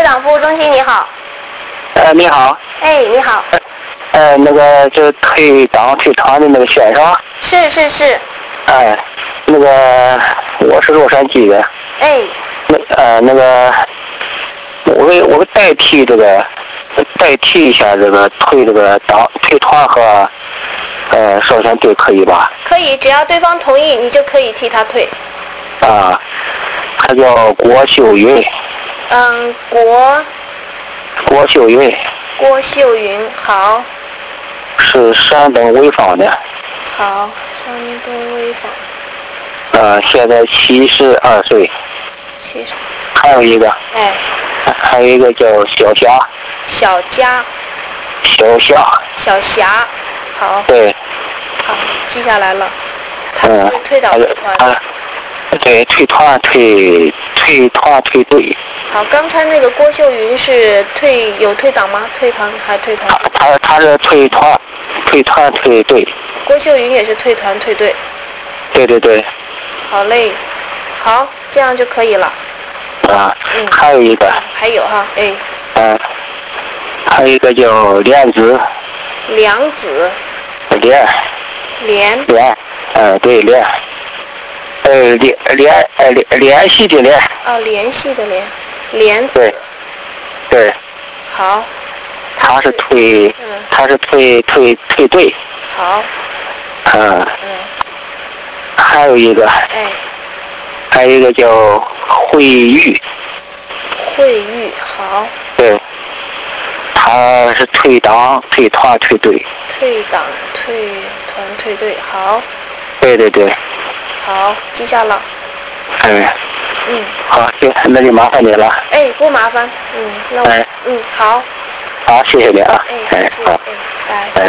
长服务中心，你好。 你好。 哎，你好。 那个就退档退团的那个先生。 是。 那个我是洛杉矶的。 哎。 那个我代替一下这个退这个档退团和授权队可以吧？ 可以，只要对方同意，你就可以替他退。 他叫郭秀云。郭秀云。 郭秀云，好。 是山东潍坊的。 好，山东潍坊。 现在72岁。还有一个。还有一个叫小霞。 小霞。好。 对。 好，记下来了。他是退档退团。 对，退团退队。 好，刚才那个郭秀云是有退档吗？退团还是退团？ 他是退团退队。 郭秀云也是退团退队。 对。 好嘞，好，这样就可以了。 还有一个。 还有哈， 还有一个叫莲子。 梁子。莲。 对，莲。联系的联。 联系的联。莲子。 对。 好。 他是退队。 好。 还有一个。还有一个叫惠玉。 好。 对。他是退档退团退队。 退档退团退队，好。 对。 好，记下了。 好，行，那就麻烦你了。 不麻烦。那我。好。 好，谢谢你啊。 谢谢。拜。